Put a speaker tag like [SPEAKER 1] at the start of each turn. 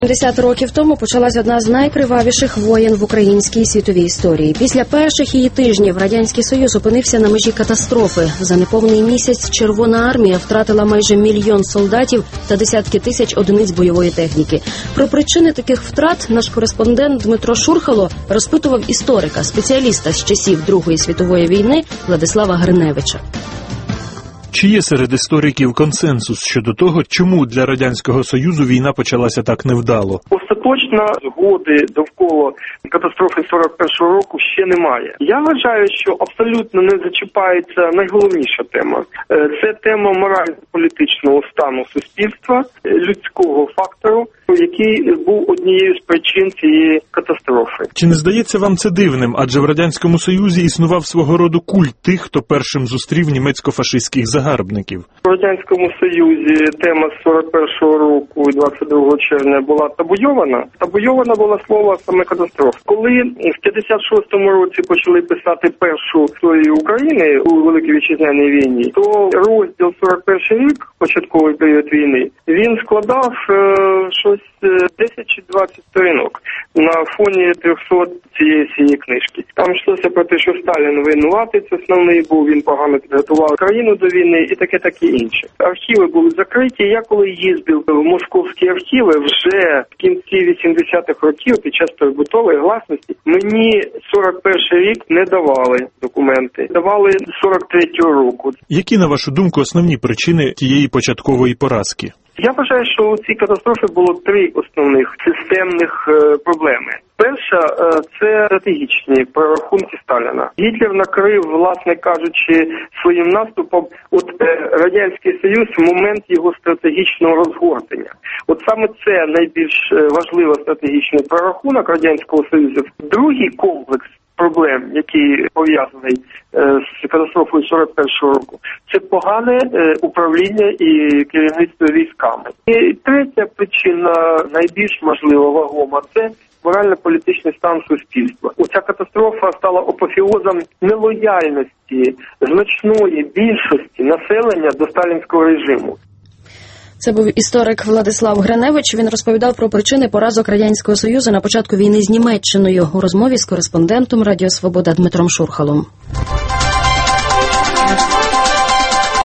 [SPEAKER 1] 70 років тому почалась одна з найкривавіших воєн в українській світовій історії. Після перших її тижнів Радянський Союз опинився на межі катастрофи. За неповний місяць Червона армія втратила майже 1 мільйон солдатів та десятки тисяч одиниць бойової техніки. Про причини таких втрат наш кореспондент Дмитро Шурхало розпитував історика, спеціаліста з часів Другої світової війни Владислава Гриневича.
[SPEAKER 2] Чи є серед істориків консенсус щодо того, чому для Радянського Союзу війна почалася так невдало?
[SPEAKER 3] Остаточно згоди довкола катастрофи 41-го року ще немає. Я вважаю, що абсолютно не зачіпається найголовніша тема. Це тема морально-політичного стану суспільства, людського фактору, який був однією з причин цієї катастрофи.
[SPEAKER 2] Чи не здається вам це дивним? Адже в Радянському Союзі існував свого роду культ тих, хто першим зустрів німецько-фашистських загарбників.
[SPEAKER 3] В Радянському Союзі тема з 41-го року і 22 червня була табуйована. Табуйована була слово саме катастрофа. Коли в 56-му році почали писати першу історію України у Великій Вітчизняній війні, то розділ 41 рік, початковий період війни, він складав щось 10 чи 20 сторінок на фоні 300 цієї книжки. Там йшлося про те, що Сталін винуватець основний був, він погано підготував країну до війни і таке інше. Архіви були закриті. Я коли їздив в московські архіви вже в кінці 80-х років під час побутової гласності, мені 41-й рік не давали документи. Давали 43-го року.
[SPEAKER 2] Які, на вашу думку, основні причини тієї початкової поразки?
[SPEAKER 3] Я вважаю, що у цій катастрофі було 3 основних системних проблеми. Перша – це стратегічні прорахунки Сталіна. Гітлер накрив, власне кажучи, своїм наступом Радянський Союз в момент його стратегічного розгортання. От саме це найбільш важливий стратегічний прорахунок Радянського Союзу. Другий комплекс проблем, який пов'язаний з катастрофою 41-го року, це погане управління і керівництво військами. І третя причина, найбільш можливо вагома, це морально-політичний стан суспільства. Оця катастрофа стала апофеозом нелояльності значної більшості населення до сталінського режиму.
[SPEAKER 1] Це був історик Владислав Гриневич. Він розповідав про причини поразок Радянського Союзу на початку війни з Німеччиною у розмові з кореспондентом Радіо Свобода Дмитром Шурхалом.